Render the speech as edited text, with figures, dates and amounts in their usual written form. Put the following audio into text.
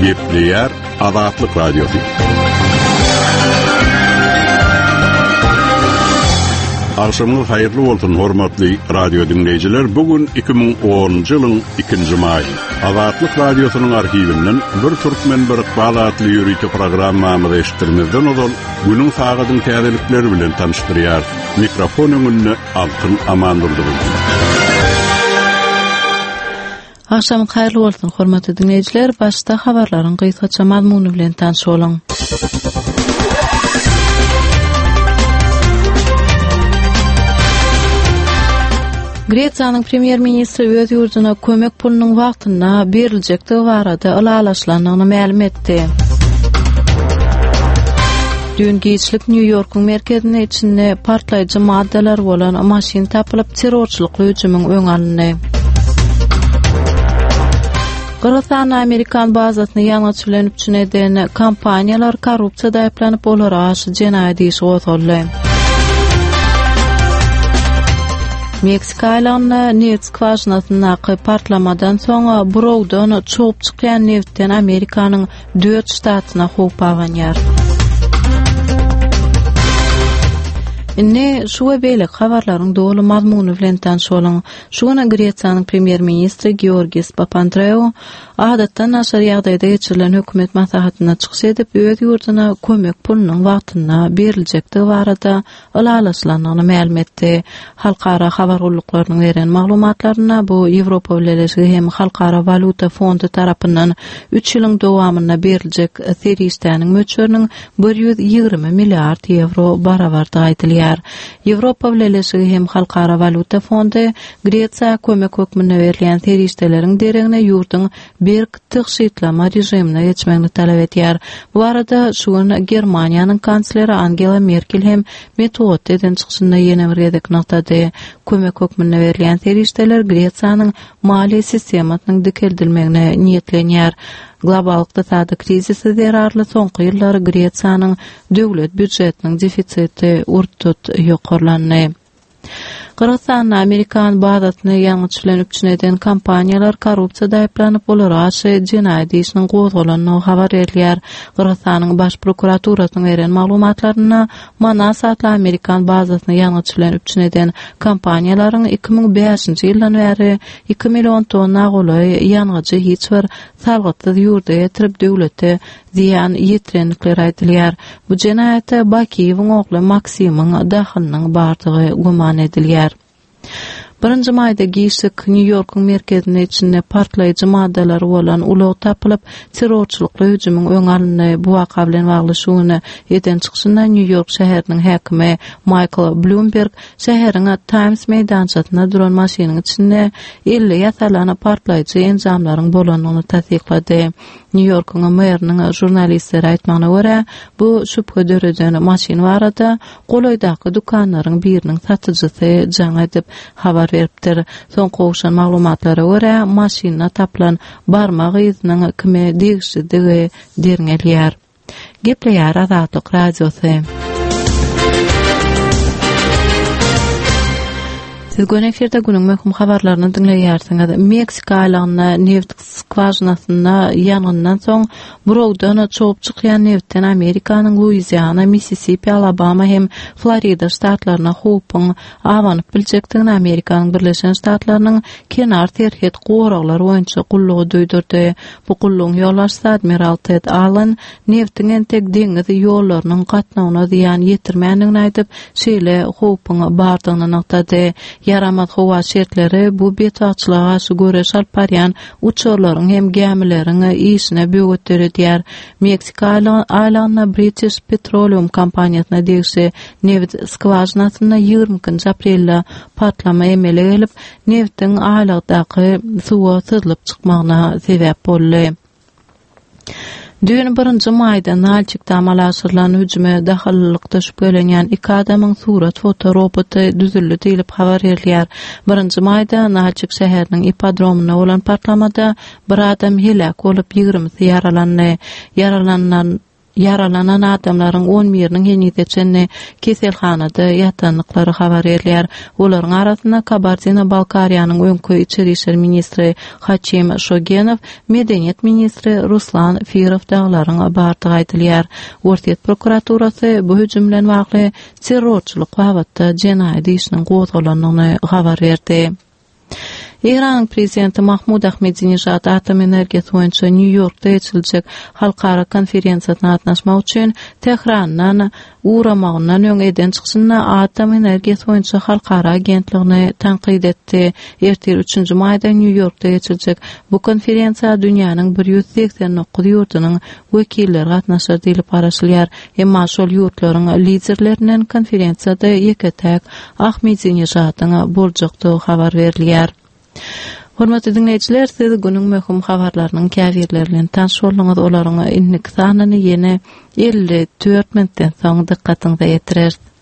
Gepleyer Azatlyk Radiosu. Akşamınız hayırlı olsun hormatly radio dinleyijiler. Bugün 2010-njy ýylyň 2-nji maýy. Azatlyk Radiosynyň arhiwinden bir türkmen bir ýalatly ýürüýte programmamy eşitdirmezden ozan günüň sagydyň täzelikleri bilen tanıştyrýar. Mikrofon öňünde Altyn Amandurdy. Akşam hayırlı olsun hormatly dinleyijiler. Başda habarlaryň gysgaça mazmuny bilen tanış boluň. Gretsiýanyň premier ministri öz ýurduna kömek pulunyň wagtyna beriljekdi barada alalaşlanyny ma'lum etdi. Dün giçlik New Yorkyň merkezine içinde partlaýjy maddeler bolan maşin tapylyp terrorçylyk hüjümüň öňe alyndy. Kırgızstan Amerikan bazasyny ýangyçylyk üçin eden kompaniýalar korrupsiýada aýplanyp olara aşy jenaýat işi gozuldy. Meksika ýylyna neft skwaşynasyna partlamadan soň burowdan çöp çykýan neftden Amerikanyň 4 ştatyna howp aganýar. Şu beýle habarlaryň doly mazmuny bilen tanış boluň. Şuna Gretsiýanyň premier ministri Georgis Papandreou adatdan naşar ýagdaýda geçirilen hökümet maslahatyna çykyş edip öz ýurduna kömek pulunyň wagtyna beriljekdi barada alalaşlanyny ma'lum etdi. Halkara habar gulluklarının beren maglumatlaryna bu Ýewropa Birleşigi hem Halkara Valuta Fondu tarapyndan 3 ýylyň dowamyna beriljek serişdäniň möçberiniň 120 milliard euro barabarda aýdylýar. Ýewropa Birleşigi hem Halkara Valuta Fondu Gretsiýa kömek hökmüne berilýän serişdeleriň deregine ýurduň berk tygyşytlama rejimine geçmegini talap etýär. Bu arada şuň Germaniýanyň kansleri Angela Merkel hem metod eden çykyşynda ýene bir gedek noktady. Kömek hökmüne berilýän serişdeler Gretsiýanyň maliýe sistemasynyň dikeldilmegine niýetlenýär. Global ykdysady krizisi zerarly soňky ýyllary Gretsiýanyň döwlet büdjetiniň defisiti urtut ýokarlandy. Kırgızstan Amerikan bazasyny ýangyçylyk üçin eden kompaniýalar korrupsiýada aýplanyp olara aşy jenaýat işiniň gozulanyny habar edilýär. Kırgızstanyň baş prokuraturasynyň beren maglumatlaryna Manasatly Amerikan bazasyny ýangyçylyk üçin eden kompaniýalaryň 2005-nji ýyldan beri 2 million tonna goly ýangyjy hiç bir salgysız ýurda ýetirip döwlete ziýan ýetirenlikleri aýdylýar. Bu jenaýata Bakiýewiň ogly Maksimyň dahylynyň bardygy guman edilýär. 1-nji maýda giçlik New Yorkyň merkezine içinde partlaýjy maddeler bolan ulag tapylyp terrorçylyk hüjümüň öňe alyndy. Bu waka bilen baglyşygyny eden çykyşynda New York şäheriniň häkimi Michael Bloomberg şäheriň Times meýdançasyna duran maşynyň içinde 50 ýasalany partlaýjy enjamlaryň bolanyny tasdiklady. New Yorkyň meriniň jurnalistleri aýtmagyna görä, bu şüphe döreden maşyn barada golaýdaky dukanlaryň biriniň satyjysy jaň edip habar beripdir. Soň gowşan maglumatlara görä, maşyna tapylan barmak ýyzynyň kime degişdigi derňelýär. Gepleýär Azatlyk Radiosy. Siz gönekşerde günün möhüm habarlaryny dinleýärsiňiz. Meksika ýylyna neft skwaşynasyna ýangyndan soň burowdan çöp çykýan neftden Amerikanyň Louisiana, Mississippi, Alabama hem Florida ştatlaryna howpyň awanyp biljekdigini Amerikanyň Birleşen Ştatlarynyň kenar terhet goraglary boýunça gullugy duýdurdy. Bu gullugyň ýolbaşçysy Admiral Ted Allen neftiň entek deňiz ýollarynyň gatnawyna ziýan ýetirmänligini aýdyp, şeýle howpyň bardygyny noktady. Yaramat howa şertleri bu betaçlyga aşy göre şalparyan uçurlaryň hem gemileriň işine böwetdirýär. Meksika ýylyna British Petroleum kompaniýasyna degişli neft skwaşynasyna 20 aprelde patlama emele gelip neftiň aýlykdaky suwa syzylyp çykmagyna sebäp boldy. Dün 1-nji maýda Nalçykda amalaşylan hüjüme dahillykda şüphelenýän 2 adamyň surat fotoroboty düzüldi diýilip habar berilýär. 1-nji maýda Nalçyk şäheriniň ipodromuna bolan patlamada bir adam helak bolup 20 ýaralandy. yaralanan adamlaryň 11-iniň henüdeçenne keselhanada ýatanlyklary habar berýär. Olaryň arasynda Kabardino-Balkariýanyň öňkü içeri işler ministri Haçim Şogenov, medeniýet ministri Ruslan Firov daglaryň bardygy aýdylýar. Ortiýet prokuraturasy bu hüjümlen wagly terrorçylyk wagtynda jenaýat işiniň gozgalanlygyny habar berdi. İran prezidenti Mahmud Ahmedinejad atom energiýasy boýunça New Yorkda geçiljek halkara konferensiýasyna gatnaşmak üçin Tehrandan uğramagyndan öň eden çykyşyna atom energiýasy boýunça halkara agentligini tanqid etdi. Ertir 3-nji maýda New Yorkda geçiljek bu konferensiýa dünýäniň 189 ýurdunyň wekilleri gatnaşar diýilip garaşylýar. Emma şol ýurtlaryň liderlerinden konferensiýada ýeketäk Ahmedinejadiň boljakdygy habar berilýär. Hormatly dinleyijiler, siz günüň möhüm habarlarynyň käbirlerinden tanış bolýaňyz, olaryň innik sanyny ýene 54 minutdan soň dikkatyňize ýetirer.